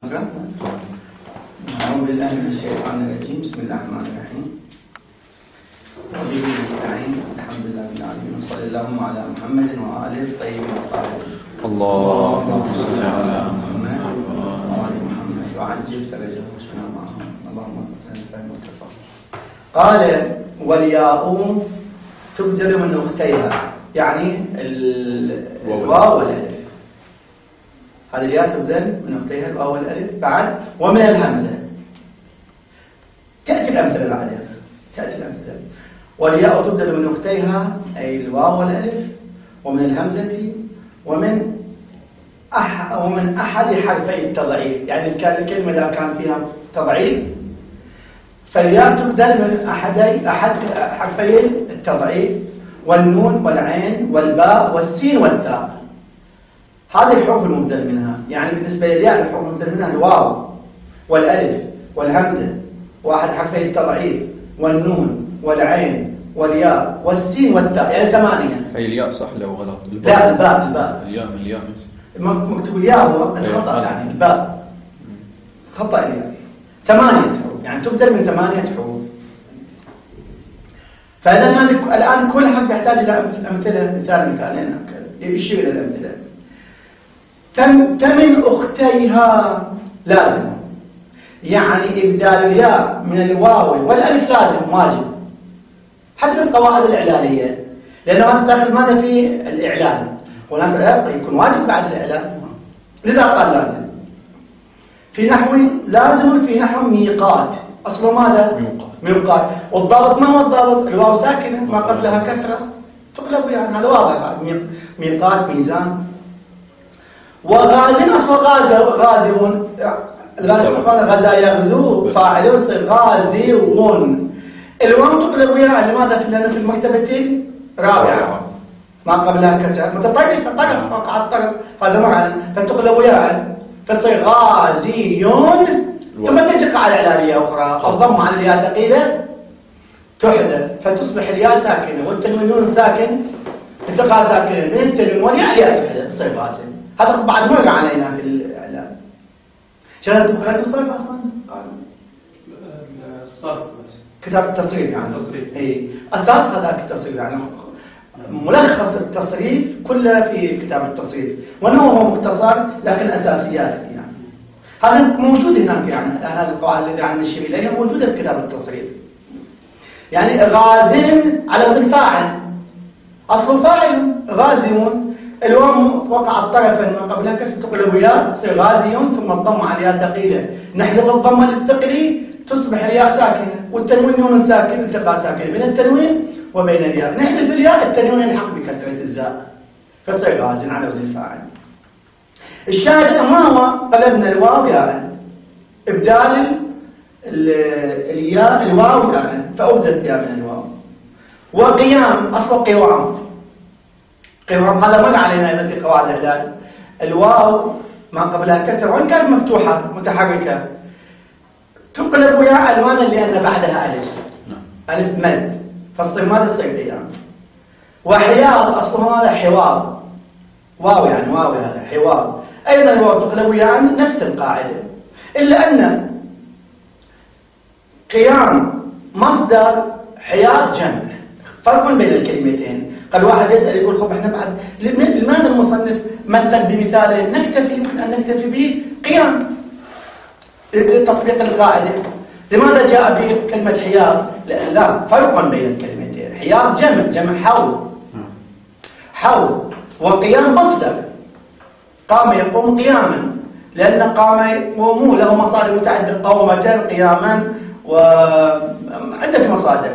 أعوذ بالله من الشيطان الرجيم. بسم الله الرحمن الرحيم. وبه نستعين. الحمد لله رب العالمين، وصلى اللهم على محمد وآله الطيبين الطاهرين. اللهم صل على محمد وآل محمد وعجل فرجهم واشفنا معهم. اللهم صل على محمد. قال والياء تبدل من أختيها، يعني الواو والألف. هذه الياء تبدل من أختيها الواو والألف. بعد ومن الهمزة تأتي الأمثلة بعدها. تأتي الأمثلة. والياء تبدل من أختيها أي الواو والألف، ومن الهمزة، ومن أحد حرفي التضعيف، يعني الكلمة إذا كان فيها تضعيف فالياء تبدل من أحد حرفي التضعيف، والنون والعين والباء والسين والتاء. هذه الحروف المبدل منها، يعني بالنسبة للياء الحروف المبدل منها الواو والألف والهمزة واحد حرفي التضعيف والنون والعين والياء والسين والتاء، يعني 8. هي الياء صح لو غلط؟ لا، الباء الياء مكتوب الياء هو خطأ، يعني الباء خطأ. الياء 8 حروف، يعني تبدل من 8 حروف. فإذا الآن كل حرف يحتاج إلى أمثلة، مثالين يشير إلى الأمثلة. تمن أختيها لازم، يعني إبدال الياء من الواو والألف لازم واجب حسب القواعد الإعلانية، لأنه هذا داخل ماذا في الإعلان، هناك يكون واجب بعد الإعلان، لذا قال لازم. في نحو لازم، في نحو ميقات، أصله ماذا؟ ميقات. والضابط ما هو الضابط؟ الواو ساكنة ما قبلها كسرة تقلب، يعني هذا واضح. ميقات، ميزان. وغازين أصله غازون، غزا يغزو فاعل غازيون. الواو تقلب وياها لماذا؟ لأنه في المرتبتين رابعة ما قبلها كسرة متطرفة، طرف وقع الطرف، هذا معنى فتقلب وياها فتصير غازيون. ثم تجي على الإعلانية أخرى الضم على الياء ثقيلة تحدث فتصبح الياء ساكنة والتنوين ساكن التقاء ساكنة من التنوين والياء تحدث تصير غازي. هذا بعد مر علينا في الإعلان. شنو تقرأت الصرف أصلا؟ الصرف كتاب التصريف، يعني التصريف. اي أساس هذاك التصريف، يعني ملخص التصريف كله في كتاب التصريف، وأنه هو مختصر لكن أساسيات يعني. هذا موجود هناك، يعني هذه القواعد اللي عم نشير إليها موجودة في كتاب التصريف. يعني غازين على وزن فاعل، أصل فاعل غازيون، الواو وقع الطرفا من قبلها كسر تقلب وياه تصير غازيون، ثم الضم على الياء ثقيلة نحذف الضم للثقلي تصبح الياء ساكنة والتنوين نون ساكن التقاء ساكن بين التنوين وبين الياء، نحذف الياء التنوين يلحق بكسرة الزاء فتصير غازين على وزن فاعل. الشاهد ما هو؟ قلبنا الواو ياء، إبدال الياء الواو ياء فأبدت ياء من الواو. وقيام أصل قوام، هذا مر علينا أيضا في قواعد الإعلان. الواو ما قبلها كسر وإن كانت مفتوحة متحركة تقلب وياء ألوانا لأن بعدها ألف، ألف مد فالصير ماذا تصير قيام. وحياض أصله هذا حوار، واو يعني واو هذا حوار، أيضا الواو تقلب وياء نفس القاعدة، إلا أن قيام مصدر، حياض جمع، فرق بين الكلمتين. قال واحد يسأل يقول خب احنا بعد لماذا المصنف مثل بمثال نكتفي أن نكتفي به قيام لتطبيق القاعدة؟ لماذا جاء بكلمة حياض؟ لا، فرق بين الكلمتين. حياض جمع حول، وقيام مصدر، قام يقوم قياما، لأن قام يقوم له مصادر متعددة، قومة قياما وعدة مصادر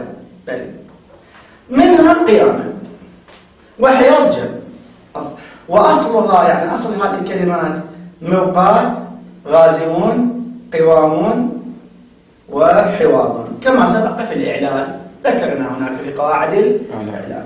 منها قياما. وحياض جمع، وأصلها يعني أصل هذه الكلمات موقات، غازمون، قوامون، وحوار، كما سبق في الإعلان ذكرنا هناك في قواعد الإعلان.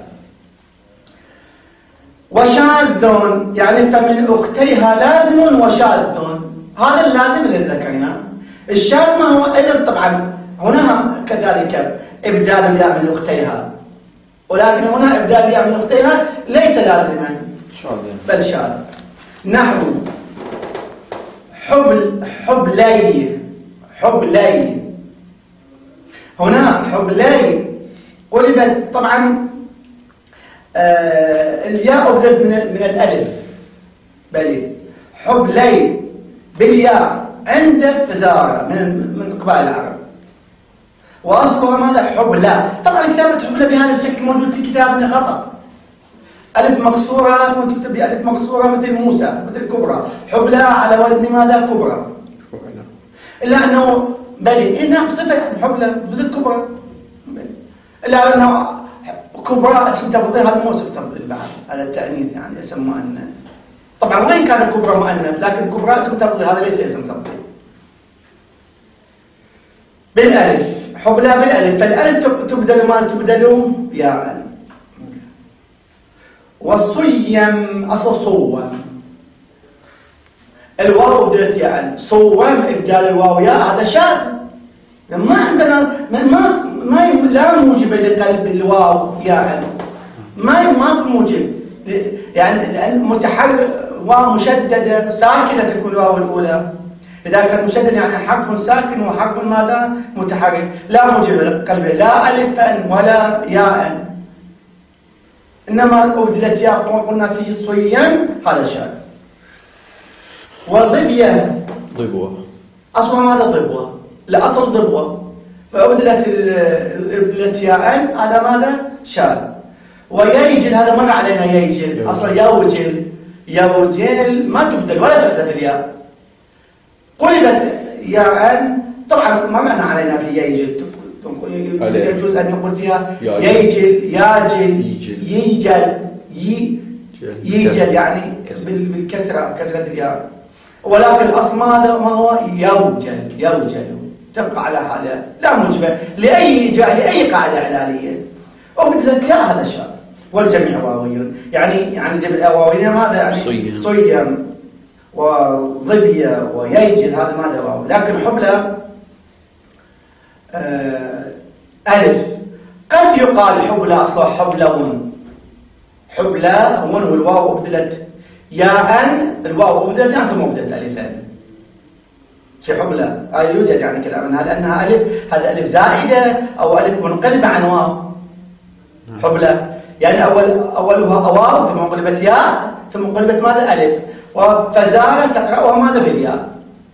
وشاذون يعني فمن أختيها لازم وشاذون، هذا اللازم اللي ذكرناه. الشاذ ما هو أيضا طبعا هنا كذلك إبدال الياء من أختيها، ولكن هنا إبدال الياء من أختيها ليس لازما بل شاذ. نحو حبلي هنا حبلي قلبت طبعا الياء أبدت من الألف بلي حبلي بالياء عند فزارة من قبائل العرب، وأصلها ماذا؟ حبلى. طبعا كتابة حبلى بهذا الشكل موجود في كتابنا خطأ، ألف مكسورة وتكتب بألف مكسورة مثل موسى مثل كبرى، حبلى على وزن ماذا؟ كبرى، إلا أنه بلي إنها صفة حبلى مثل كبرى، إلا أنه كبرى اسم تفضيل، هذا مو اسم تفضيل بعد، هذا التأنيث يعني اسم مؤنث. طبعا وين كان كبرى مؤنث، لكن كبرى اسم تفضيل، هذا ليس اسم تفضيل. بالألف حبلى بالألف، فالألف تبدل ما تبدل ياء. والصيم أصل صوم، الواو بدلت ياء، صوم إبدال الواو ياء، هذا شاذ. ما عندنا ما لا موجب لقلب الواو ياء، ماكو موجب، يعني المتحرك واو مشددة ساكنة تكون الواو الأولى، إذا كان مشدد يعني حرف ساكن وحرف ماذا؟ متحرك، لا موجب لقلبه لا ألفا ولا ياء، إنما أبدلت ياء قلنا في صيام، هذا شاذ. وضبية ضبوة، أصلا ماذا ضبوة؟ لا أصل ضبوة، فأبدلت ياء، هذا ماذا؟ شاذ. ويجل هذا مر علينا، يجل أصلا يوجل ما تبدل ولا تحذف الياء، قلبت ياء. طبعا ما معنى علينا في يجل، يجوز أن يقول فيها يجل، ياجل، يجل يعني بالكسرة، كسرة الياء، ولكن الأصل ما هو يوجل، تبقى على حالها لا موجبة لأي قاعدة علالية. وبدلت ياء، هذا شاذ. والجميع واوي، يعني جميع واويين ماذا؟ يعني صيم وضبية ويجل، هذا ماذا؟ واو. لكن حبلى ألف، قد يقال حبلى أصلا حبلى والواو أبدلت ياء، الواو أبدلت يعني ثم أبدلت ألفا في حبلى. يوجد يعني كلام لأنها ألف، هذا ألف زائدة أو ألف منقلبة عن واو. حبلى يعني أولها واو ثم قلبت ياء ثم قلبت ماذا؟ ألف. وفزارة تقرأها ماذا؟ بالياء.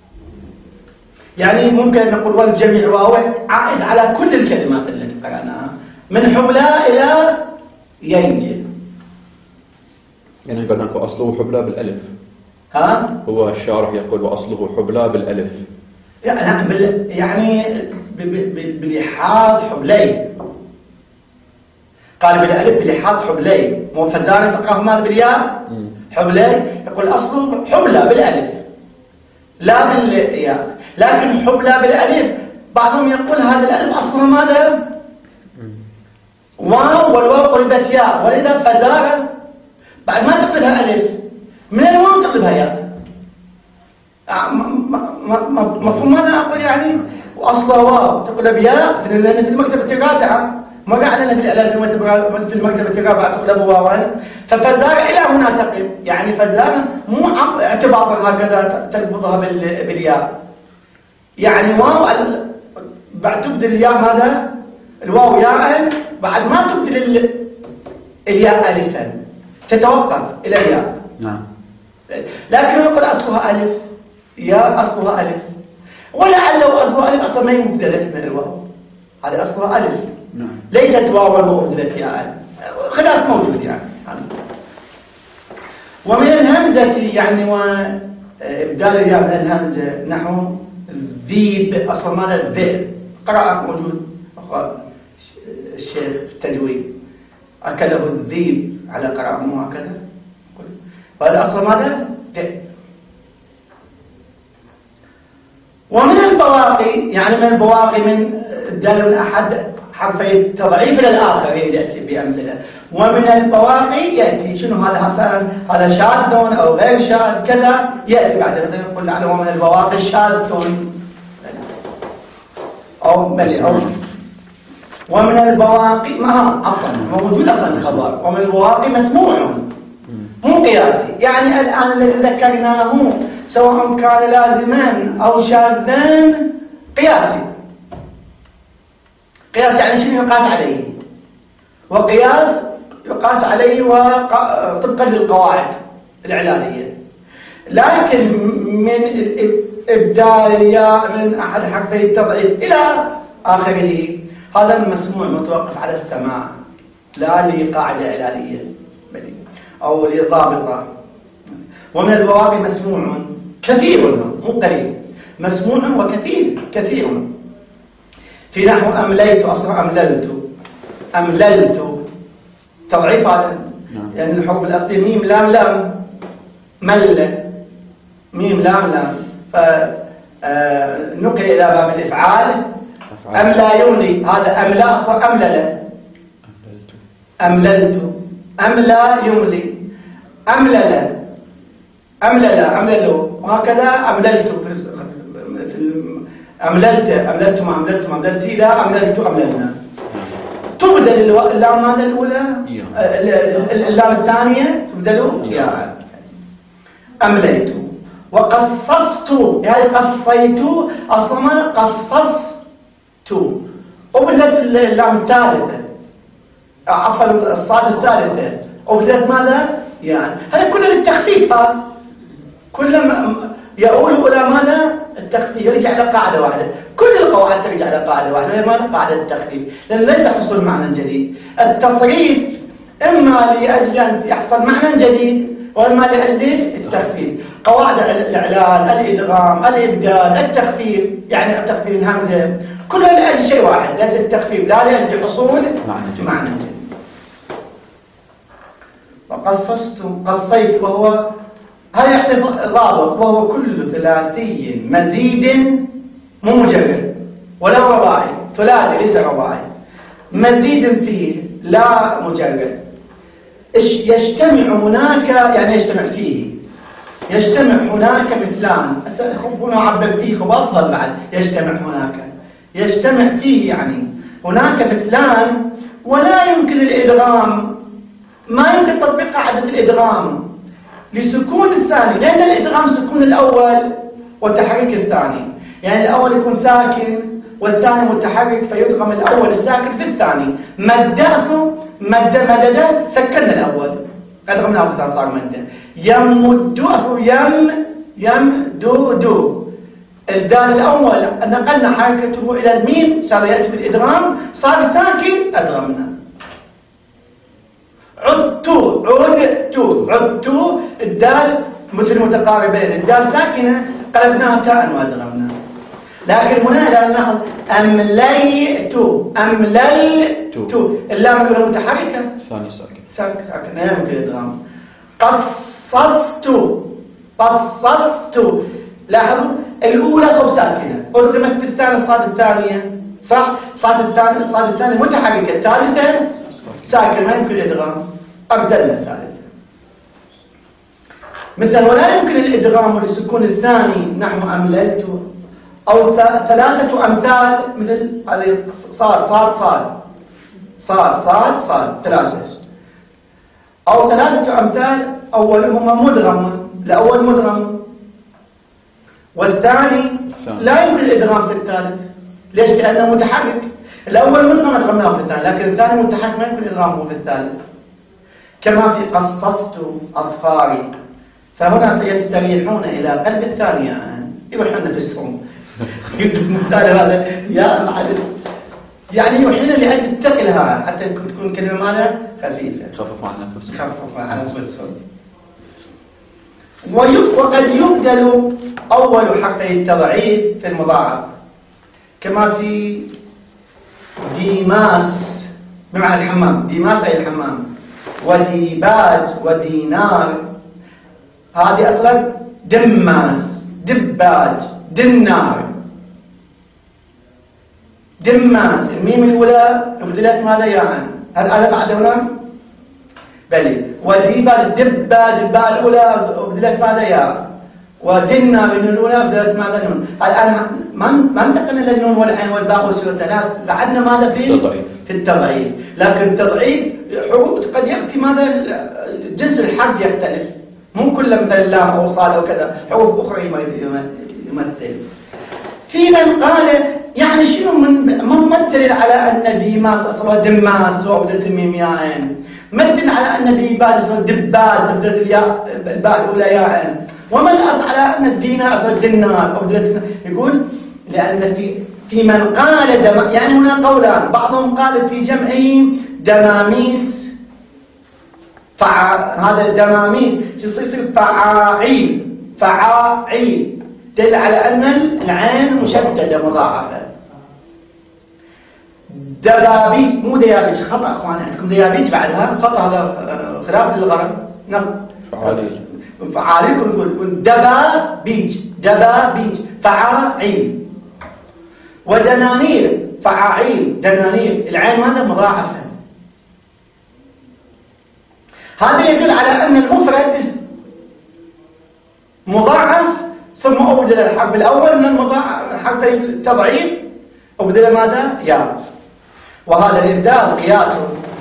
يعني ممكن نقول والجميع واو عائد على كل الكلمات التي قرأناها من حبلى إلى ينجل. يعني قلنا وأصله حبلى بالألف. ها؟ هو الشارح يقول وأصله حبلى بالألف. يعني بلحاظ حبلي، قال بالألف بلحاظ حبلي، مو فزارة تقرأه ماذا؟ بالياء حبلي، يقول أصله حبلى بالألف لا بالياء، لكن حبلى بالألف بعضهم يقول هذا الألف أصله ماذا؟ واو، والواو قلبت ياء، ولذا فزارة بعد ما تقلبها ألف من الواو تقلبها ياء. مفهوم ماذا أقول يعني؟ وأصلها واو تقلب ياء في المكتبة الرابعة، ما قاعدنا في الألف في المكتبة الرابعة تقلب واو، ففزارة إلى هنا تقلب، يعني فزارة مو اعتباطا هكذا تلفظها بالياء، يعني واو بعد تبدل الياء ماذا؟ الواو ياء، بعد ما تبدل الياء ألفا تتوقف إلى ياء. نعم. لكن يقول أصلها ألف، ياء أصلها ألف، ولعله أصلها ألف أصلا ما يبدلت من الواو، هذا أصلها ألف. نعم. ليست واو وأبدلت ياء، خلاف موجود يعني. ومن الهمزة يعني وإبدال الياء من الهمزة نحو الذيب، أصلا ماذا؟ الذئب، قراءة موجود الشيخ التجويد أكله الذيب على قراءة مو هكذا، وهذا أصلا ماذا؟ ذئب. ومن البواقي يعني من البواقي من إبدال من أحد حرفي التضعيف إلى الآخر يأتي بأمثلة. ومن البواقي يأتي شنو هذا شاذ أو غير شاذ كذا، يأتي بعد مثلا نقول عنه ومن البواقي شاذ أو ومن البواقي موجود أصلا الخبر، ومن البواقي مسموع مو قياسي، يعني الآن الذي ذكرناه سواء كان لازمان أو شاذان قياسي. قياس يعني شنو يقاس عليه؟ وقياس يقاس عليه طبقا للقواعد العلالية. لكن من إبدال الياء من أحد حرفي التضعيف إلى آخره هذا مسموع متوقف على السماع لا لقاعدة علالية أو لضابطة. ومن البواقي مسموع كثير مو قليل، مسموع وكثير كثير. في نحو أمليت أصلا أمللت تضعيف هذا يعني الحروف الأصلية ميم لام لام مل ميم لام لام فنقل إلى باب الإفعال أملا يملي هذا أملا أصلا أمللت أملا يملي أمللوا وهكذا أمللت إلى أمللنا. تبدل اللام هذا الأولى اللام الثانية تبدل يا أمليت. وقصصت يعني قصيت أصلا ما قصصت وبدلت اللام الثالثة عفوا الصاد الثالثة وبدلت ماذا يعني هذا كله للتخفيف. كلما يقول إلى ماذا التخفيف يرجع إلى قاعدة واحدة. كل القواعد ترجع إلى قاعدة واحدة هي ماذا قاعدة التخفيف لأن ليس حصول معنى جديد. التصريف إما لأجل أن يحصل معنى جديد وإما لأجل التخفيف. قواعد الإعلان الإدغام الإبدال التخفيف يعني التخفيف الهمزة كلها لأجل شيء واحد لأجل التخفيف لا لأجل حصول معنى جديد. قصيت وهو هذا يعطي ضابط وهو كل ثلاثي مزيد مو مجرد ولا رباعي. ثلاثي ليس رباعي مزيد فيه لا مجرد. يجتمع هناك يعني يجتمع فيه يجتمع هناك مثلان. هنا عبر فيه وأفضل بعد يجتمع فيه يعني هناك مثلان ولا يمكن الإدغام ما يمكن تطبيق قاعدة الإدغام لسكون الثاني لأن الإدغام سكون الأول والتحريك الثاني يعني الأول يكون ساكن والثاني متحرك فيدغم الأول الساكن في الثاني. مدد سكننا الأول أدغمناه في صار مدة. يمد يمدد الدال الأول نقلنا حركته إلى الميم صار يأتي بالإدغام صار ساكن أدغمنا. عدت الدال مثل متقاربين الدال ساكنة قلبناها تاء وأدغمنا. لكن هنا لأنها أمللت اللام الأولى متحركة الثاني ساكن لا يمكن الإدغام. قصصت لاحظوا الأولى أو ساكنة أدغمت في الثانية الصاد الثانية صح الصاد الثانية متحركة الثالثة ساكن ما يمكن الإدغام أبدلنا الثالثة. مثلا ولا يمكن الإدغام للسكون الثاني نحو أمللت أو ثلاثة أمثال مثل صاد ثلاثة أو ثلاثة أمثال أولهما مدغم الأول مدغم والثاني لا يمكن الإدغام في الثالث. ليش؟ لأنه متحرك. الأول مدغم أدغمناه في الثاني لكن الثاني متحرك ما يمكن إدغامه في الثالث. كما في قصصت أظفاري فهنا يستريحون إلى قلب الثانية يروحون نفسهم هذا يا معلم يعني يوحينا لأجل الثقلها حتى تكون كلمة ماذا خفيفة خفف عن أنفسهم. وقد يبدل أول حرفي التضعيف في المضاعف كما في ديماس بمعنى الحمام ديماس أي الحمام وديباج ودينار هذه أصلا دماس دباج دماس الميم الأولى بدلت ماذا يعني هل أنا بعد هنا بلي وديباج دباج الباء الأولى بدلت ماذا يا ودنا من الأولى بدلت ماذا نون. الآن ما انتقلنا للنون والعين والباء والسورة لا قعدنا ماذا في التضعيف. لكن التضعيف حروف قد يأتي ماذا جنس الحرف يختلف مو كل مثل لام أو صاد أو كذا، حروف أخرى يمثل. في من قال يعني شنو من ممثل على أن ديماس أصلا دماس وعبدة الميم ياء، مثل على أن ديباج أصلا دباج عبدة الياء الباء الأولى ياء، وما الأصل على أن الدينا أصلا دينار. يقول لأن في من قال يعني هنا قولان، بعضهم قال في جمعه دماميس، هذا الدماميس يصير فعاعيل، فعاعيل دل على أن العين مشددة مضاعفة. دبابيج مو ديابيج، خطأ أخواني، عندكم ديابيج بعدها خطأ، هذا خلاف للغرب. نعم فعاليكم يقول دبابيج، دبابيج فعاعيل. ودنانير فعاعيل، دنانير العين ماذا مضاعفة. هذا يدل على أن المفرد مضاعف ثم أبدل الحرف الأول من حرف التضعيف أبدل ماذا؟ ياء. وهذا الإبدال قياس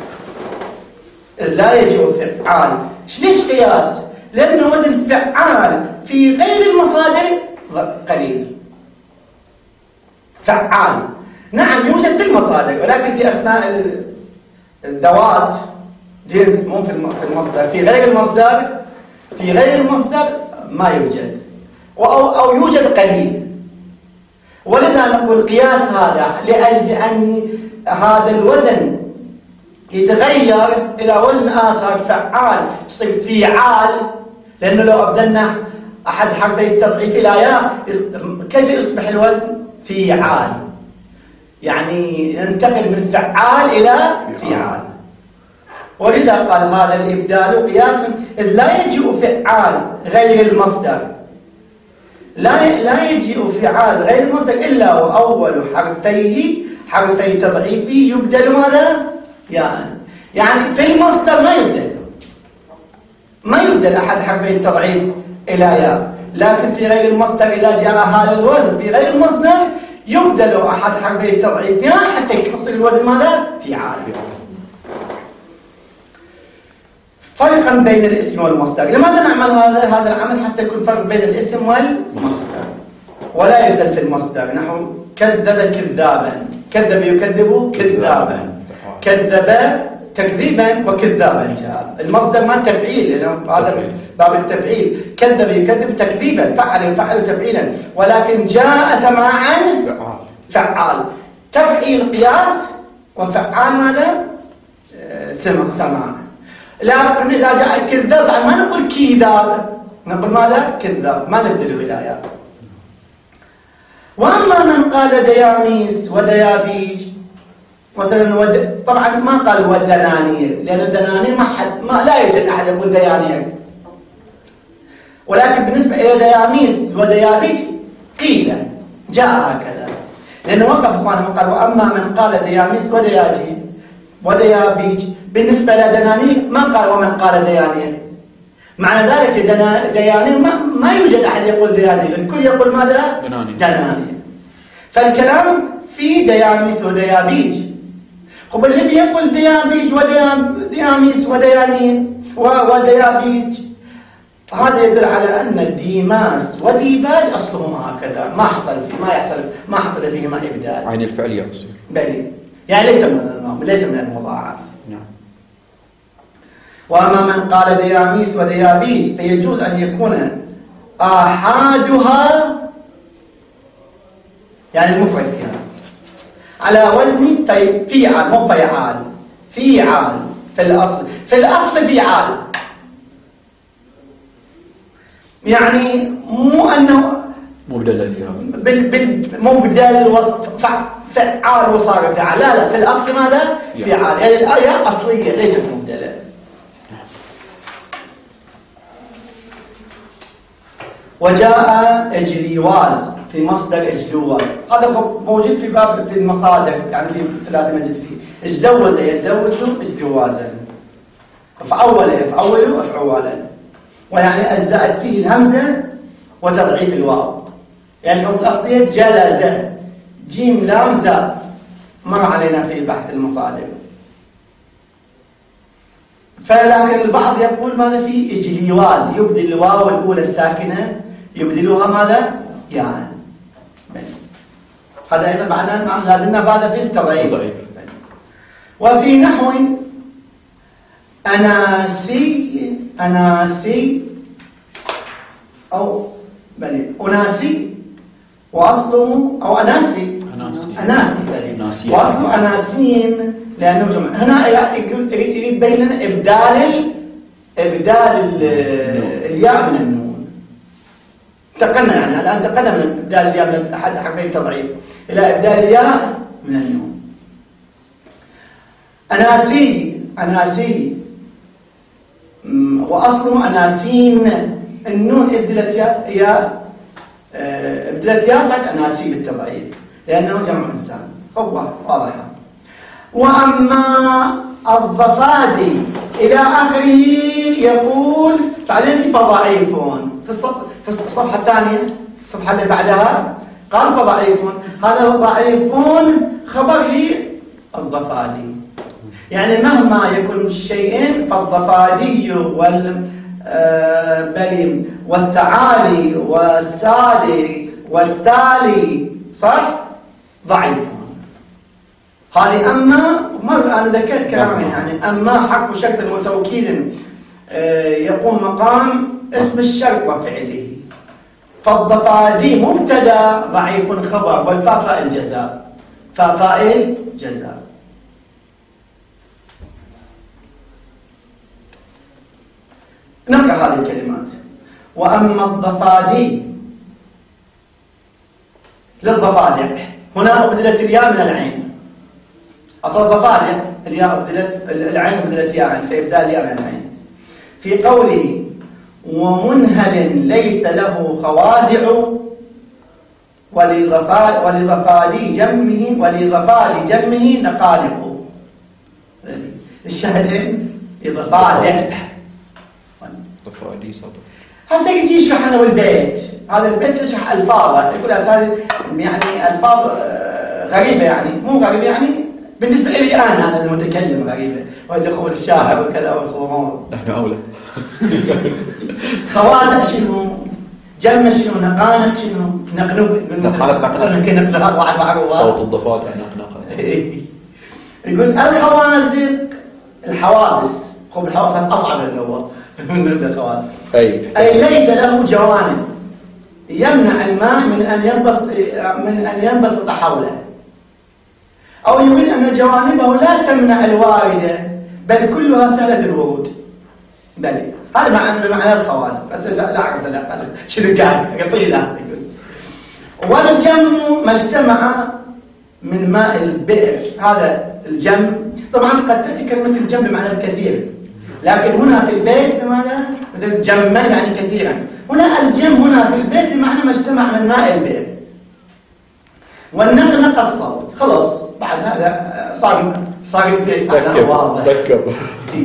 لا يجوز فعال. ليش قياس؟ لأنه وزن فعال في غير المصادر قليل. فعال نعم يوجد في المصادر، ولكن في أسماء الذوات جنس مو في المصدر، في غير المصدر، في غير المصدر ما يوجد أو يوجد قليل. ولذا نقول قياس هذا لأجل أن هذا الوزن يتغير إلى وزن آخر فعال، يصير فعال، لأنه لو أبدلنا أحد حرفي التضعيف إلى ياء كيف يصبح الوزن؟ فعال، يعني ينتقل من فعال إلى فعال. ولذا قال هذا الإبدال قياس إذ لا يجيء فعال غير المصدر، لا يجيء فعال غير المصدر إلا وأول حرفي تضعيفه يبدل ماذا؟ يعني في المصدر ما يبدل أحد حرفي التضعيف إلى ياء، لكن في غير المصدر إذا جاء هذا الوزن في غير المصدر يبدل أحد حرفي التضعيف ياء حتى يحصل الوزن ماذا؟ فعال. فرقا بين الاسم والمصدر. لماذا نعمل هذا العمل؟ حتى يكون فرق بين الاسم والمصدر، ولا يبدل في المصدر. نحو كذب كذابا، كذب يكذب كذابا، كذب تكذيبا وكذابا. جاء المصدر ما تفعيل، هذا باب التفعيل، كذب يكذب تكذيبا، فعل يفعل تفعيلا، ولكن جاء سماعا فعال. تفعيل قياس وفعال ماذا؟ سماع. لكن إذا جاء كذاب ما نقول كذاب، نقول ماذا؟ كذاب، ما نبدله إلى ياء. وأما من قال دياميس وديابيج مثلا طبعا ما قال ودنانير، لأن الدنانير ما لا يوجد أحد يقول ديانير، ولكن بالنسبة إلى دياميس وديابيج قيل جاء هكذا، لأنه وقف أخوانه قال وأما من قال دياميس وديابيج بالنسبة لدنانير ما قال ومن قال ديانير. معنى ذلك ديانير ما يوجد أحد يقول ديانير، الكل يقول ماذا؟ دنانير. فالكلام في دياميس وديابيج. خب الذي يقول ديابيج ودياميس وديانير وديابيج هذا يدل على أن ديماس وديباج أصلهما هكذا، ما حصل فيهما إبدال. عين الفعل يقصر. بلي يعني ليس من المضاعف. نعم. وأما من قال دياميس وديابيج فيجوز أن يكون آحادها يعني المفرد فيها على وزن فيعال، مو فيعال، فيعال في الأصل فيعال، يعني مو أنه مو بدل مو بدل الوصف فعال وصار فعال، لا في الأصل ماذا؟ فعال، يعني الآية أصلية ليست مبدلة. وجاء اجليواز في مصدر اجلواز، هذا موجود في باب في المصادر، يعني في ثلاثة مزيد فيه اجلوز يجلوز اجلوازا، فأول وأفعوالا، ويعني الزائد فيه الهمزة وتضعيف الواو، يعني الأصلية جلز جيم لام زاء، مر علينا في بحث المصادر. فلكن البعض يقول ماذا في إجليواز، يبدل الواو الأولى الساكنة يبدلوها ماذا يعني. هذا أيضا معناه لازلنا بعد في التضعيف. وفي نحو أناسي أو أناسي وأصله أو أناسي وأصله أناسين لأنه جمع. هنا يريد يبين لنا إبدال الياء من النون. انتقلنا يعني الآن انتقلنا من إبدال الياء من أحد حرفي التضعيف إلى إبدال الياء من النون. أناسي وأصله أناسين، النون ابدلت ياء صارت أناسي بالتضعيف لأنه جمع إنسان. هو واضحة. وأما الضفادي إلى آخره يقول بعدين في فضعيفون في الصفحة الثانية، الصفحة اللي بعدها قال فضعيفون. هذا الضعيفون خبر لي الضفادي، يعني مهما يكون شيئين فالضفادي والتعالي والسالي والتالي صح ضعيف. هذه أما أنا ذكرت كلامي يعني أما حرف شرط وتوكيد يقوم مقام اسم الشرط وفعله. فالضفادي مبتدا ضعيف خبر والفاء فاعل جزاء، فاعل جزاء. نقرأ هذه الكلمات. وأما الضفادي للضفادع، هنا أبدلت الياء من العين. أصل الضفادع الياء أبدلت العين أبدلت ياء فإبدال الياء من العين. في قوله ومنهل ليس له خوازع ولضفادي جمه نقالق. الشهدين لضفادع ضفادي صدق. هذا يجي يشرح لنا البيت، هذا البيت يشرح ألفاظه، يقول هذه يعني ألفاظ غريبة، يعني مو غريبة يعني بالنسبة لي أنا المتكلم غريبة، ودخول الشاعر وكذا والخمور. نحن أولى. خوازع شنو؟ جمة شنو؟ نقانق شنو؟ نقنق واحد معروف. صوت الضفادع نقنقة. يقول الخوازق الحوادث، خب الحوادث أصعب اللغة من الخوازق. أي ليس له جوانب يمنع الماء من أن ينبسط حوله، أو يقول أن جوانبه لا تمنع الواردة بل كلها سهلة الورود. بل هذا معنى الخوازق. بس لا أعرف شنو كان قطيلة. والجم ما اجتمع من ماء البئر، هذا الجم. طبعا قد تأتي كلمة الجم بمعنى الكثير، لكن هنا في البيت بمعنى مثل جما يعني كثيرا. هنا الجم هنا في البيت بمعنى ما اجتمع من ماء البئر. والنقنق الصوت. خلاص بعد هذا صار البيت واضح. ذكر.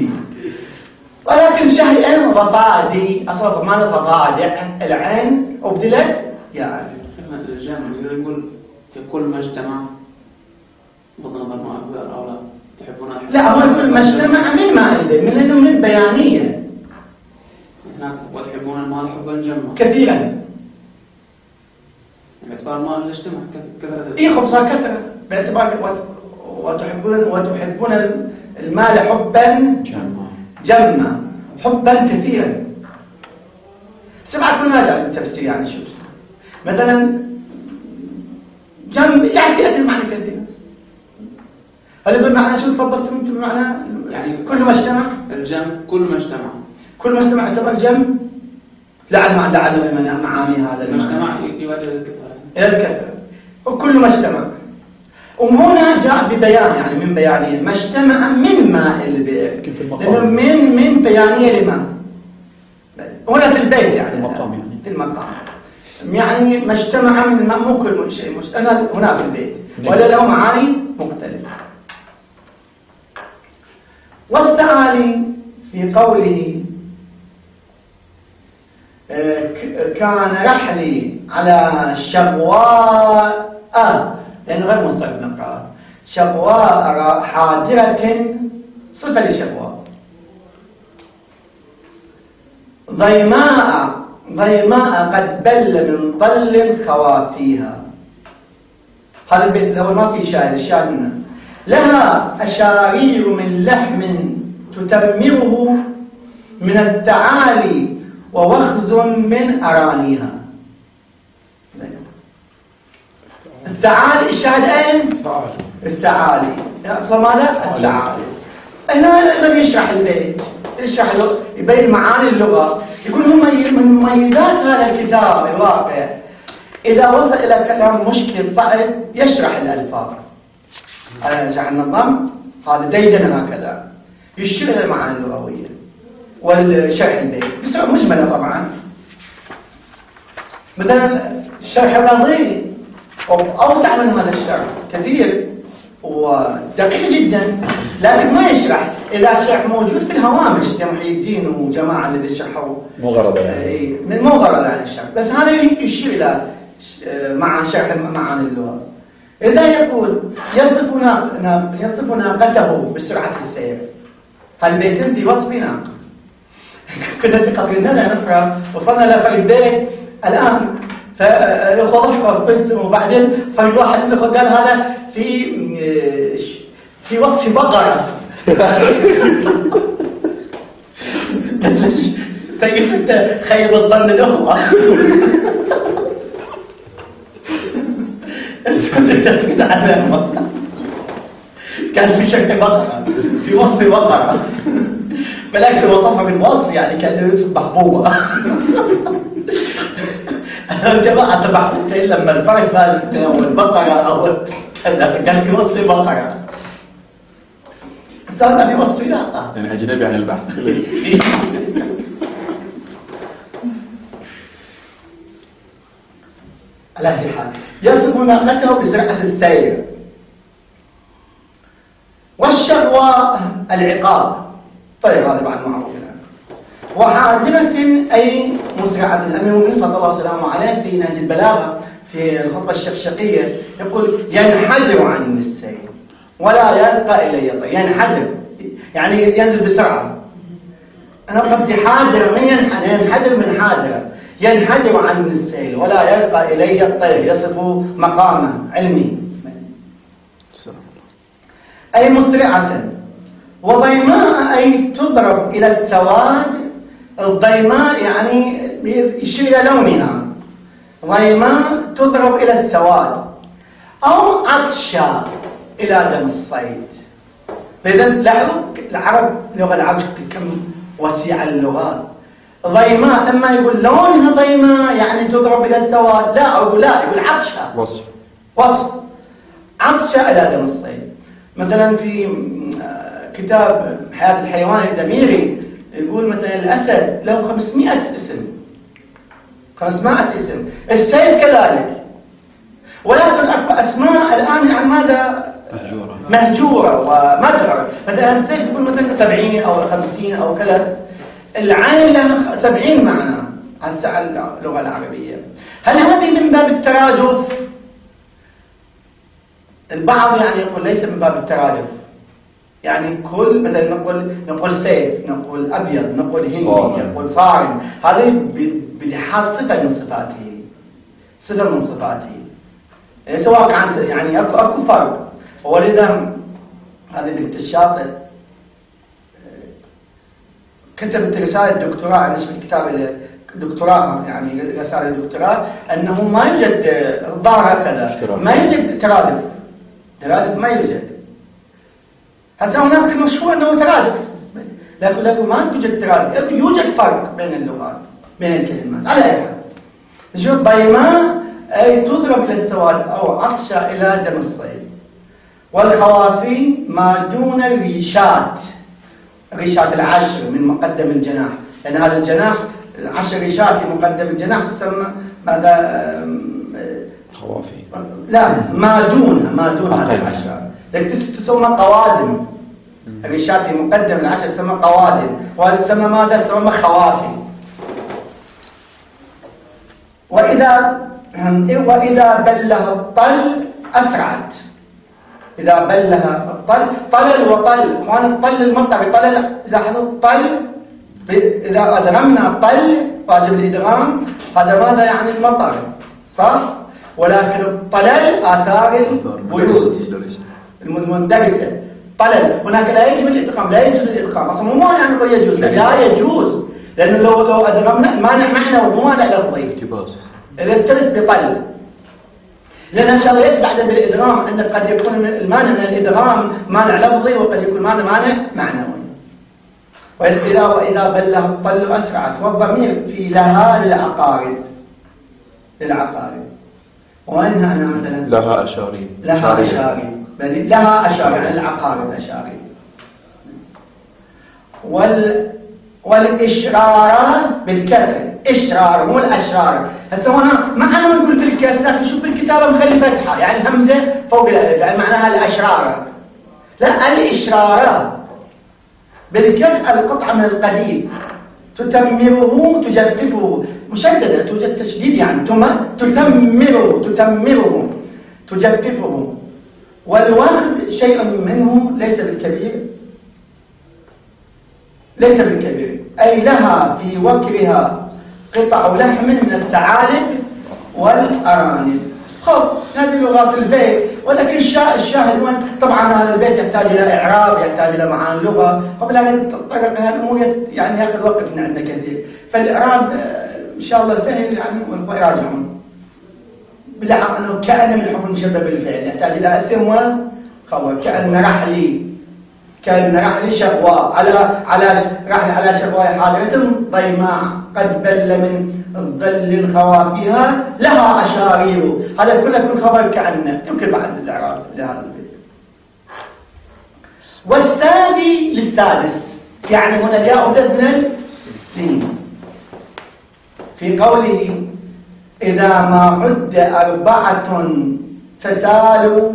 ولكن شيئين ضفادي، أصلا معنى ضفادع العين أبدلت يعني الجمع يقول كل ما اجتمع بغض النظر ما أكبر أو لا تحبون. لا هو كل ما اجتمع من ماء البئر، من أنه من بيانية. هناك وتحبون المال حبا جما كثيرا، باعتبار المال اللي اجتمع كثرة. إيه خبصة كثرة باعتبار وتحبون المال حبا جما حبا كثيرا. سمعت من هذا التفسير يعني شو مثلا جنب يأتي بمعنى كثير. هل بمعنى شو تفضلتم انتم بمعنى يعني كل ما اجتمع؟ الجنب كل ما اجتمع. كل ما اجتمع يعتبر جنب. لعل من معاني هذا ما اجتمع يؤدي الكثرة. الكثرة وكل ما اجتمع. وهنا جاء ببيان يعني من بيانية ما اجتمع من ماء البئر، لأنه من بيانية لماء. هنا في البيت يعني في المقام يعني ما اجتمع من الماء، مو كل شيء أنا هنا في البيت ولا له معاني مختلفة. والتعالي في قوله كان رحلي على شقواء، لأنه غير مصطلح نقرأ شقواء حاضرة، صفة لشقواء ضيماء قد بل من طل خوافيها. هذا البيت الأول ما في شاهد، الشاهد منه: لها أشارير من لحم تتمره من التعالي ووخز من أرانيها. التعالي الشاهد أين؟ التعالي. أصلا ماذا؟ التعالي. هنا الذي يشرح البيت، يشرح يبين معاني اللغة، يقول من مميزات هذا الكتاب الواقع إذا وصل إلى كلام مشكل صعب يشرح الألفاظ. شرح النظام هذا ديدن هكذا يشير إلى المعاني اللغوية والشرح البيت بصورة مجملة. طبعا مثلا الشرح الرضي أوسع من هذا الشرح كثير ودقيق جدا، لكن ما يشرح. إذا شرح موجود في الهوامش يا محي الدين وجماعة الذي شرحوا مو غرض يعني. مو غرض عن الشرح، بس هذا يشير إلى مع شرح معاني اللغة. إذا يقول يصف ناقته بسرعة السير، هالبيتين في وصف ناقة. كنا في قبل الندى نقرأ وصلنا لفرق البيت الآن، فالأخوة ضحكوا بفستم، وبعدين فرق واحد من الأخوة قال هذا في وصف بقرة. فكيف أنت خيب الظن الأخوة؟ كان في شكل بقرة، في وصف بقرة، ولكن وصفها بالوصف يعني كان يوسف محبوبة. الجماعة تبعتين لما الفرس أو البقرة أو كان في وصف بقرة، صار في وصف ناقة يعني أجنبي عن البحث. على هذه الحال يصف ناقته بسرعة السير، والشروى العقاب. طيب هذا بعد معروف الآن. وحازمة أي مسرعة. الأمير المؤمنين صلى الله عليه وسلم عليه في نهج البلاغة في الخطبة الشقشقية يقول: ينحدر عن السير ولا يلقى إلي طير. ينحدر يعني ينزل بسرعة. أنا قصدي حادر من ينحدر من حادر، ينحدر عن السيل ولا يلقى إلي الطير. يصف مقامه علمي. أي مسرعة. وضيماء أي تضرب إلى السواد. الضيماء يعني يشير إلى لونها. ضيماء تضرب إلى السواد أو عطشا إلى دم الصيد. فإذا لاحظوا العرب لغة العرب كم وسيع اللغات. ضيماء لما يقول لونها ضيماء يعني تضرب إلى السواد، لا يقول عطشا، وصف عطشا إلى دم الصيد. مثلا في كتاب حياة الحيوان الدميري يقول مثلا الأسد له 500 اسم، 500 اسم. السيد كذلك، ولكن أكو أسماء الآن عن ماذا مهجورة ومدرة. مثلا السيد يقول مثلا 70 أو 50 أو كذا. العين لها 70 معنى على اللغة العربية. هل هذه من باب الترادف؟ البعض يعني يقول ليس من باب الترادف، يعني كل مثلا نقول سيف، نقول أبيض، نقول هندي، نقول صارم، هذه بلحاظ صفة من صفاته، صفة من صفاته. سواء كانت يعني أكو فرق. ولذا هذه بنت الشاطئ كتبت رسالة دكتوراه، نسبة كتاب دكتوراه يعني رسالة دكتوراه، أنه ما يوجد ظاهر هكذا، ما يوجد ترادف ما يوجد. هذا هناك مشروع أنه ترادف، لكن ما يوجد ترادف، يوجد فرق بين اللغات بين الكلمات. على أي حال شوف ضيماء أي تضرب إلى السواد أو عطشا إلى دم الصيد. والخوافي ما دون الريشات، ريشات العشر من مقدم الجناح، لأن يعني هذا الجناح 10 ريشات في مقدم الجناح تسمى ماذا؟ خوافي. لا ما دون هذا العشر لكن تسمى قوادم. الريشات في مقدم العشر تسمى قوادم، وهذه تسمى ماذا؟ تسمى خوافي. وإذا بلها الطل أسرعت. إذا بلها الطل، طلل وطل، وأنا الطل المطر طلل. لاحظوا الطل إذا أدغمنا طل واجب الإدغام، هذا ماذا يعني؟ المطر، صح؟ ولكن الطلل آثار البيوت المندرسة، طلل. هناك لا يجب الإدغام، لا يجوز الإدغام، أصلا مو مانع أنه يجوز، لا يجوز، لأنه لو أدغمنا مانع معنى ومو مانع لفظي، الالتبس بطل. لأن الشرعيات بعد بالإدغام عندك قد يكون المانع من الإدغام مانع لفظي، وقد يكون مانع معنوي. وإذا بل له الطل أسرعت، والضمير في لها للعقارب، وإنها أنا مثلا لها أشاري، لها أشاري، لها أشاري يعني العقارب أشاري. والإشرار بالكسر، إشرار مو الأشرار. هسه هنا ما أنا نقول بالكسر، لكن شوف بالكتابة مخلي فتحة يعني همزة فوق الألف، يعني معناها الأشرار، لا الإشرار بالكسر القطعة من القديم، تتمره تجففه، مشددة توجد تشديد يعني تتمره تجففه. والوخز شيء منه ليس بالكبير، أي لها في وكرها قطع لحم من الثعالب والأرانب. هذه لغة في البيت، ولكن الشاهد وين؟ طبعا هذا البيت يحتاج إلى إعراب، يحتاج إلى معاني لغة، قبل أن تطرق هذه الأمور يعني يأخذ وقت من عندنا كثير. فالإعراب إن شاء الله سهل يعني، ويراجعون. بلاحظ أنه كأن من الحكم مشبه بالفعل، يحتاج إلى اسم وخبر. كأن رحلي شقوى، على رحل على شقوى حاضرة ضيماء قد بل من الظل خوافيها لها أشارير. هذا كله يكون خبر كأنه، يمكن بعد الإعراب لهذا البيت. والسادي للسادس، يعني هنا الياء تزن السين. في قوله إذا ما عد 4 فسال،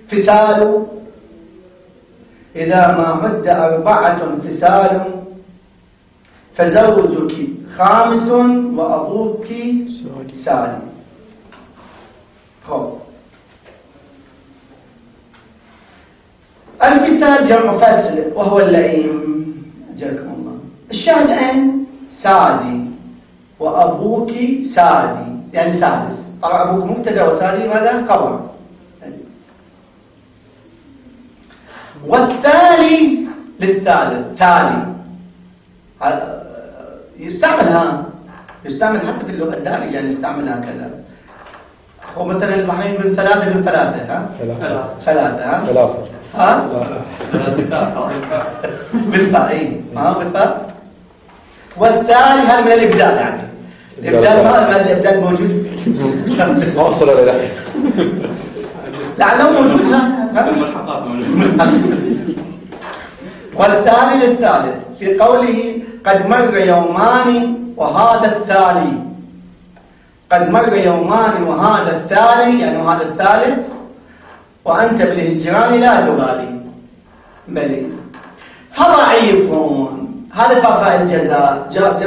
إذا ما عد 4 فسال فزوجك 5 وأبوك سالم. الفسال جمع فسل وهو اللئيم، أجلكم الله. الشاهد أن سادي وأبوك سادي يعني سادس، طبعا أبوك مبتدا وسادي هذا خبر. والثالي للثالث، ثالي يستعمل حتى في اللغة الدارجة يعني يستعملها كذا. هو مثلا البحرين من 3 من 3 بالفاء. والثالي هذا من الإبدال يعني، الإبدال موجود ما وصل إلى الحين لعله موجود. والثاني للثالث في قوله قد مر يومان وهذا الثالي، قد مر يومان وهذا الثالي يعني وهذا الثالث، وأنت بالهجران لا تبالي. بلي فضعيف، هذا فاء الجزاء،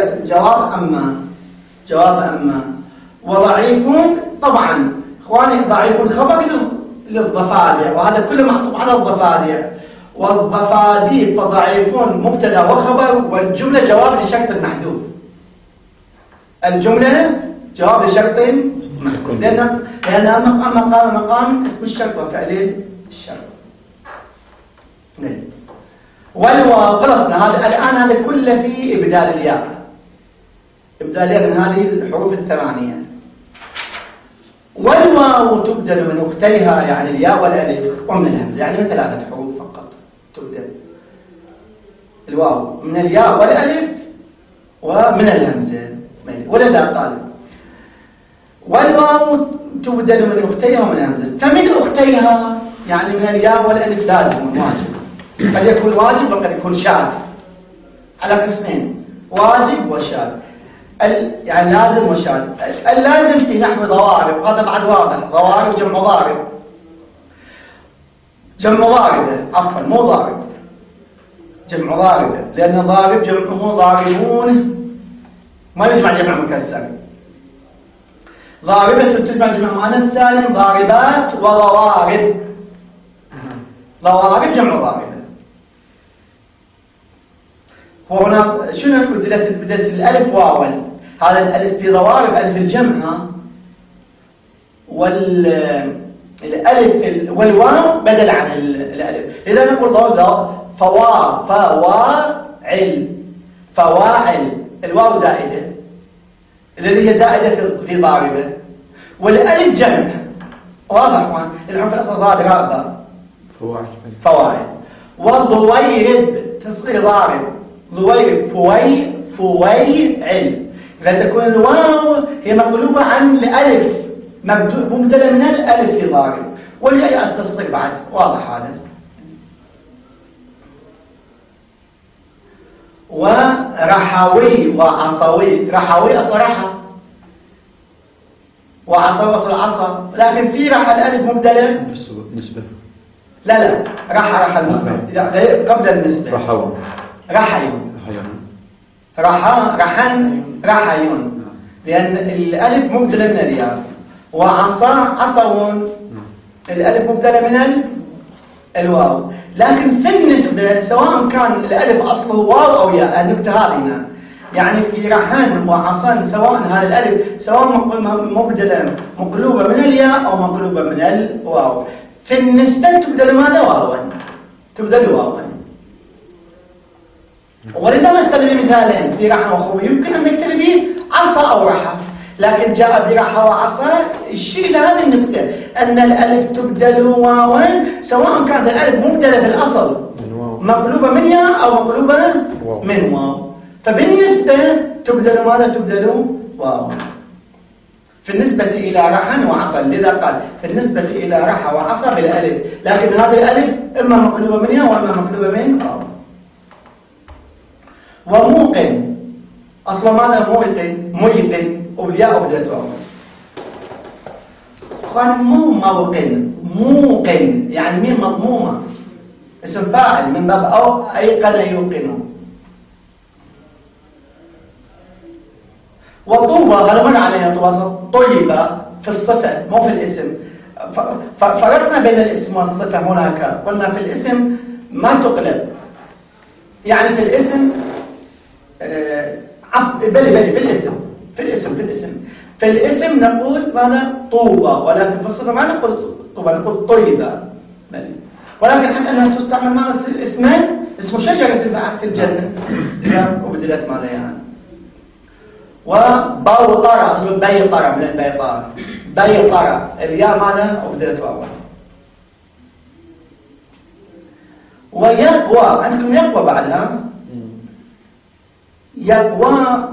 جواب أما. وضعيفون طبعا إخواني، ضعيفون خبر للضفادع، وهذا كله محطوط على الضفادع. والضفادع فضعيفون مبتدا وخبر، والجملة جواب لشرط محذوف. الجملة جواب لشرط محذوف، لأنها مقام اسم الشرط وفعل الشرط. والواو خلصنا، هذا الآن هذا كله في إبدال الياء، إبدال الياء من هذه الحروف الثمانية. والواو تبدل من أختيها يعني الياء والألف ومن الهمزة، يعني من 3 حروف فقط تبدل الواو، من الياء والألف ومن الهمزة. ولذا قال والواو تبدل من أختيها ومن الهمزة. فمن أختيها يعني من الياء والألف لازم واجب، قد يكون واجب وقد يكون شاذ، على قسمين واجب وشاذ. يعني لازم وشاذ. اللازم في نحو ضوارب، هذا بعد واضح، ضوارب جمع ضارب، جمع ضاربة عفوا مو ضارب، جمع ضاربة، لأن ضارب جمعه ضاربون، ما يجمع جمع مكسر. ضاربة تجمع جمع مؤنث سالم، ضاربات وضوارب، ضوارب جمع ضاربة. وهنا شنو بدت الألف واوا، هذا الألف في ضوارب ألف الجمع، والألف والواو بدل عن الألف. إذا نقول فواعل، الواو زائدة، الذي هي زائدة في ضاربة، والألف جمع. واضح؟ الحرف الأصل ضاد فواعل. والضويرب تصير ضارب، ضويرب فويعل. إذا تكون الواو هي مقلوبة عن الألف، مبدلة من الألف في ضارب، والياء التصريف بعد. واضح هذا؟ ورحوي وعصوي. رحوي أصل رحى، وعصوي أصل عصا، لكن في رحى الألف مبدلة نسبة. لا رحى النسبة قبل النسبة. رحيون لأن الألف مبدلة من الياء. عصون الألف مبدلة من الواو. لكن في النسبة سواء كان الألف أصله واو أو ياء، النكتة هذه يعني في رحان وعصان سواء هذا الألف سواء مبدلة مقلوبة من الياء أو مقلوبة من الواو، في النسبة تبدل ماذا؟ واوا، تبدل واوا. ولذا نكتب بمثالين في رحى وخوي، يمكن أن نكتب به عصا أو رحى، لكن جاء برحى وعصا. الشيء لهذه النكتة أن الألف تبدل واوا سواء كانت الألف مبدلة في الأصل مقلوبة من ياء أو مقلوبة من واو، فبالنسبة تبدل ماذا؟ تبدل واو في النسبة إلى رحى وعصا. لذا قال في النسبة إلى رحى وعصا بالألف، لكن هذه الألف إما مقلوبة من ياء وإما مقلوبة من واو. وموقن أصلا ماذا؟ موقن وبالياء وبدلت واو. مو موقن يعني مين مضمومة، اسم فاعل من باب أو أيقن يوقنه. وطوبة هذا مر علينا طيبة في الصفة مو في الاسم. فرقنا بين الاسم والصفة هناك، قلنا في الاسم ما تقلب، يعني في الاسم في الاسم نقول ماذا؟ طوبة، ولكن في الصفة ما نقول طوبة، نقول طيبة. ولكن حتى أنها تستعمل ماذا؟ اسمين، اسم شجرة في الجنة وبدلت ماذا يعني. وبوطرة أصل بيطرة من البيطار، بيطرة الياء ماذا؟ وبدلت واو. ويقوى عندكم يقوى بعدها، يقوى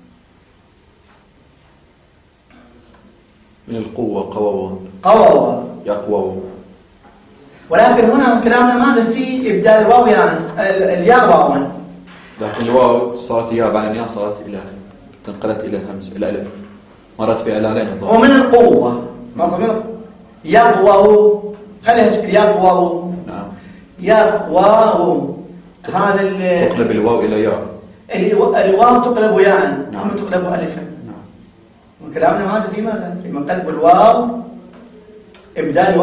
من القوة، قوة يقوى. ولكن هنا كلامنا ماذا؟ في إبدال الواو يعني الياء واوا، لكن الواو صارت ياء بعد الياء صارت إلى تنقلت إلى همس إلى ألف، مرت في علالين. ومن القوة يقوى، خليها يقوى. نعم يقوى هذا تقلب الواو إلى ياء، الواو تقلب ياء، نعم. تقلب ألفا. نعم. وكلامنا هذا في ماذا؟ في قلب الواو، إبدال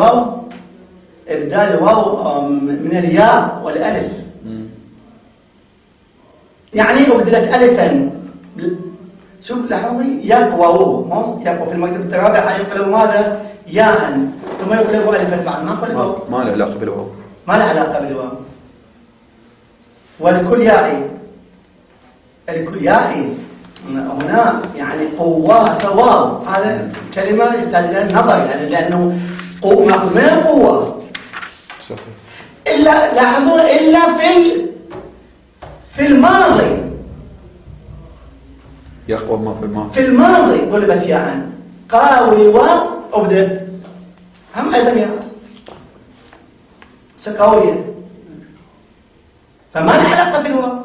الواو من الياء والألف. يعني أبدلت ألفا. شوف لاحظوا يقوى في المكتب الرابع يقلب ماذا؟ ياء ثم يقلب ألفا بعد. ما له علاقة بالواو، ما له علاقة بالواو. والكل يائي هنا يعني قوة سواء، هذا كلمة يحتاج إلى النظر يعني، لأنه مأخذ من القوة. صحيح. إلا لاحظوا إلا في الماضي، يقوى ما في الماضي، في الماضي قلبت يعني قاوي وأبدل هم أيضا يعني سقوية، فما له علاقة في الواو.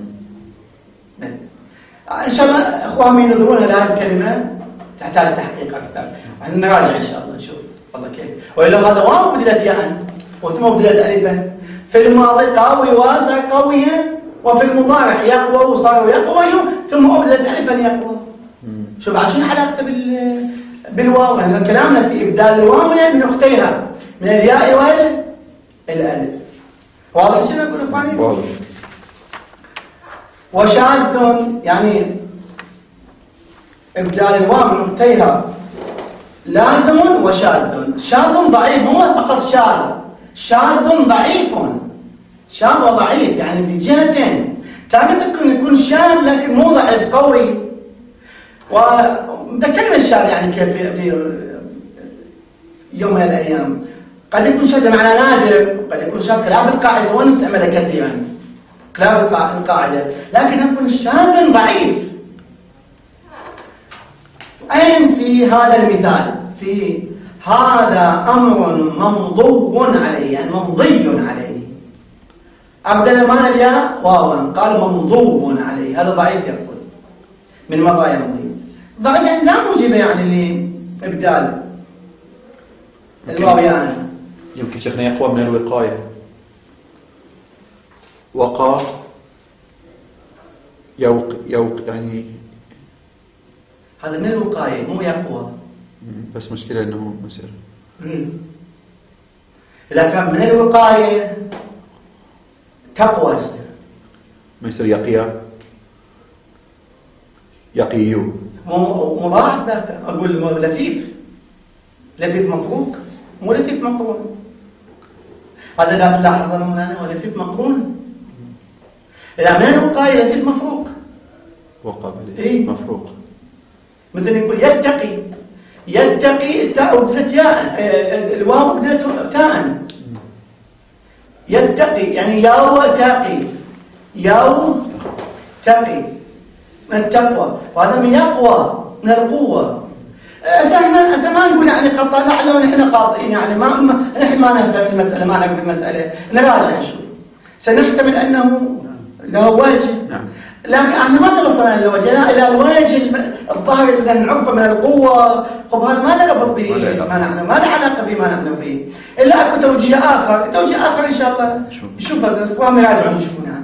إن شاء الله أخواني ينظرون الآن الكلمة تحتاج تحقيق أكثر، نراجع إن شاء الله نشوف والله كيف. وإلا هذا واو بدلت يعني وثم بدلت ألفا. في الماضي قوي وصار قويا، وفي المضارع يقوى وصار يقوي ثم أبدلت ألفا يقوى. شوف عشان علاقته بالواو. يعني كلامنا في إبدال الواو من أختيها من الياء والألف. واضح شنو أقول فاني؟ واضح. وشاذ يعني إبدال الواو من نقطتيها لازم وشاذ. شاذ ضعيف، مو فقط شاذ ضعيف، شاذ وضعيف يعني بجهتين. تعرف يكون شاذ لكن مو ضعيف، قوي. وذكرنا الشاذ يعني كيف في يوم من الأيام قد يكون شاذ معنى نادر، قد يكون شاذ خلاف القاعدة ونستعمله كثيرا خلاف القاعدة، لكن يكون شاذ ضعيف. أين في هذا المثال؟ في هذا أمر ممضو عليه، يعني ممضي عليه. أبدل معنى الياء واوا، قال ممضو عليه، هذا ضعيف يقول من مضى يمضي. ضعيف يعني لا موجب يعني لإبدال الواو يعني. يمكن شيخنا يقوى من الوقاية. وقى يوق يعني هذا من الوقاية مو يقوى. بس مشكلة أنه مسر. إذا كان من الوقاية تقوى يصير. ما يصير يقيو. مضاعف ذاك. أقول لفيف مفروق، مو لفيف مقرون. هذا لا تلاحظ مولانا، ولفيف مقرون. إذا من الوقاية لفيف مفروق. وقابل إيه؟ مفروق. مثل يقول يتقي تاء بدت ياء، الواو بدت تاء. يتقي يعني ياو تقي من التقوى، وهذا من يقوى من القوة. أسا ما نقول يعني خطأ، لعله نحن خاطئين يعني نحن ما نفهم المسألة، ما نعرف المسألة، نراجع شوي. سنحتمل أنه له وجه، لكن احنا ما توصلنا الى الوجه، لا الى الوجه الظاهر اذا نعرفه من القوه. طب هذا ما نربط به ما نحن، ما له علاقه بما نحن فيه، الا اكو توجيه اخر ان شاء الله نشوف هذا القوام يراجعون يشوفون يعني.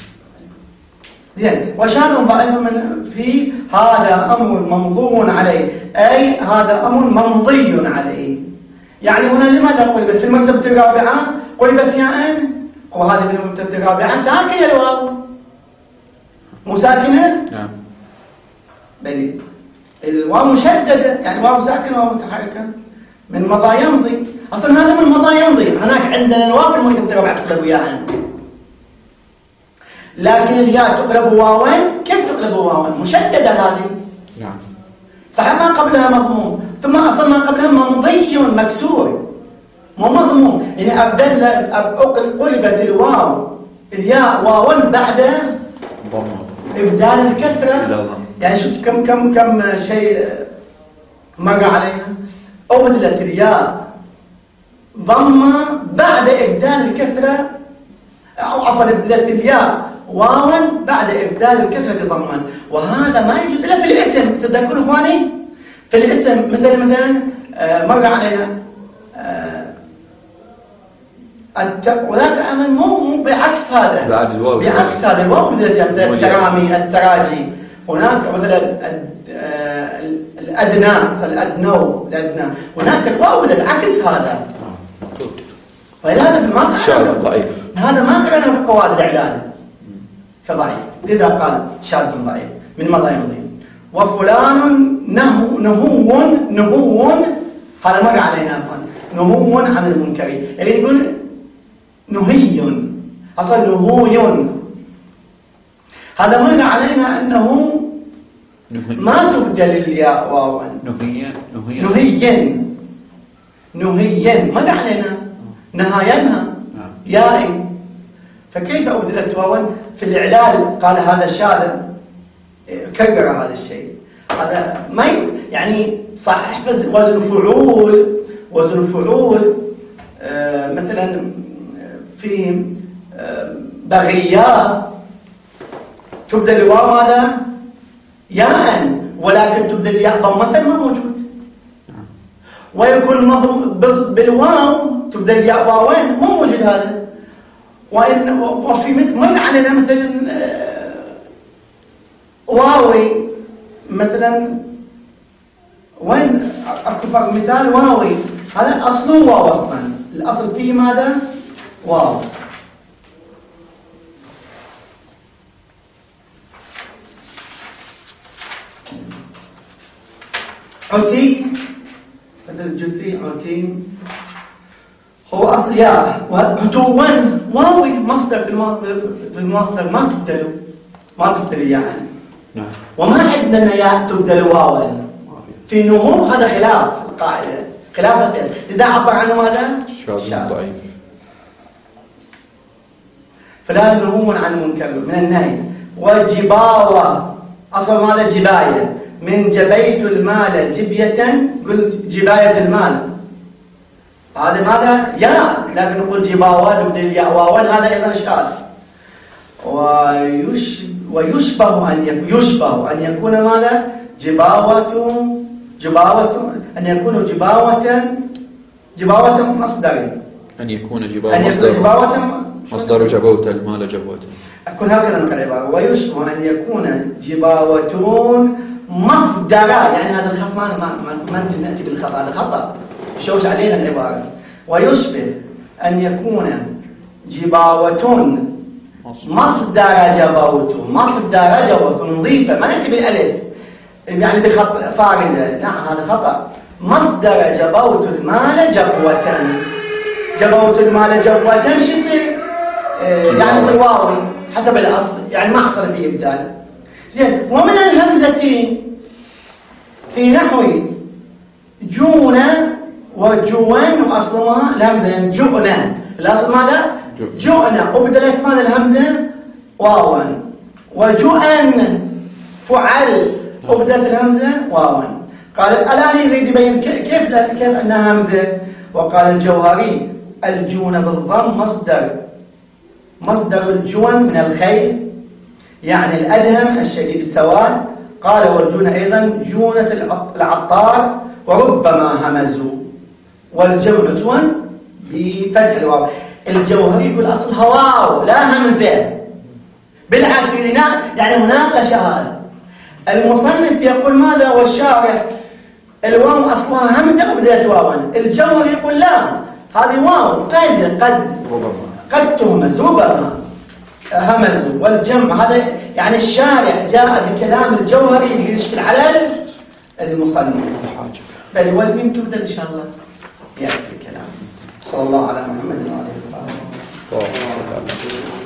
زين. وشان ضعيف من في هذا امر ممضو عليه، اي هذا امر ممضي عليه. يعني هنا لماذا قلبت في المرتبه الرابعه قلبت ياء، وهذه في المرتبه الرابعه ساكنه الواو مو ساكنه؟ نعم. بل الواو مشدده، يعني واو ساكنه وواو متحركه. من مضى يمضي، اصلا هذا من مضى يمضي. هناك عندنا الواو في المرتبه الرابعه تقلب ياء، لكن الياء تقلب واوا. كيف تقلب واوا؟ مشدده هذه. نعم. صحيح ما قبلها مضموم، ثم اصلا ما قبلها ممضي مكسور مو مضموم. يعني قلبت الواو الياء واوا بعد إبدال الكسرة. يعني شفت كم شيء مر علينا. أبدلت الياء ضمة بعد إبدال الكسرة، أو عفوا أبدلت الياء واوا بعد إبدال الكسرة ضمًا، وهذا ما يوجد إلا في الاسم. تذكروا إخواني في الاسم مثلا مر علينا وذاك أمن مو بعكس هذا، بعكس هذا الواو مثل التراجي. هناك مثلا الأدنى، هناك الواو عكس هذا. فهذا ما شاذ ضعيف، هذا ما كان في قواعد الإعلان كضعيف، لذا قال شاذ ضعيف من مضى يمضي. وفلان نهو هذا مر علينا نهو عن المنكر، يعني يقول نهي، أصلا نهوي. هذا مر علينا أنه ما تبدل الياء واوا. نهيا مر علينا نهاينها يائي، فكيف أبدلت واوا في الإعلال؟ قال هذا شاذ، كرر هذا الشيء. هذا ما يعني صحيح وزن فعول مثلا في بغياء تبدل الواو هذا ياء، ولكن تبدل الياء ضمة ما موجود. ويكون بالواو تبدل الياء واوين مو موجود هذا. وفي من علينا مثلا واوي مثلا، وين اكثر مثال واوي، هذا اصله واو، اصلا الاصل فيه ماذا؟ واو. عتي مثل جثي عتي هو أصل يا عتوا واو مصدر في المصدر ما تبدل يعني. نعم. وما عندنا يا تبدل واو في نمو، هذا خلاف القاعدة، خلاف القياس. إذا عبر عنه ماذا؟ شاذ ضعيف. فلا نمو عن المنكر من النهي. وجباوة أصل ماذا؟ جباية، من جبيت المال جبية، قل جباية المال، هذا ماذا؟ يا لكن نقول جباوة نبدل الياء واوا، هذا أيضا شاذ. ويشبه أن يكون ماذا؟ جباوة أن يكون جباوة مصدر، أن يكون جباوة مصدر جبوت المال جبوت، أكون هكذا العبارة. ويشبه أن يكون جباوتون مصدرا، يعني هذا الخط ما نأتي بالخطأ، هذا خطأ شوش علينا العبارة. ويشبه أن يكون جباوتون مصدر جبوت، مصدر جبوت نظيفة، ما نأتي بالألف يعني بخط فاعل، نعم هذا خطأ. مصدر جبوت المال جبوة، جبوت المال جبوة شو يصير؟ يعني يصير واوي حسب الأصل، يعني ما حصل فيه إبدال. زين. ومن الهمزة في نحو جونا وجوان، وأصلها الهمزة جؤنا، الأصل ماذا؟ جؤنا، وبدلت ماذا الهمزة؟ واوا. وجؤن فعل، وبدلت الهمزة واوا. قال الآن يريد يبين كيف أنها همزة. وقال الجوهري الجون بالضم مصدر الجون من الخيل، يعني الأدهم الشديد السواد. قال والجون أيضا جونة العطار، وربما همزوا، والجمع جون بفتح الواو. الجوهري يقول أصلها واو لا همزة، بالعكس يعني مناقشة. هذا المصنف يقول ماذا؟ والشارح الواو أصلها همزة وبدأت واوا. الجوهري يقول لا، هذه واو قد تهمز، ربما همزوا، والجمع. هذا يعني الشارع جاء بكلام الجوهري ليشكل على المصنف، بل والميم تبدل إن شاء الله يأتي الكلام. صلى الله على محمد وعلى آله وصحبه.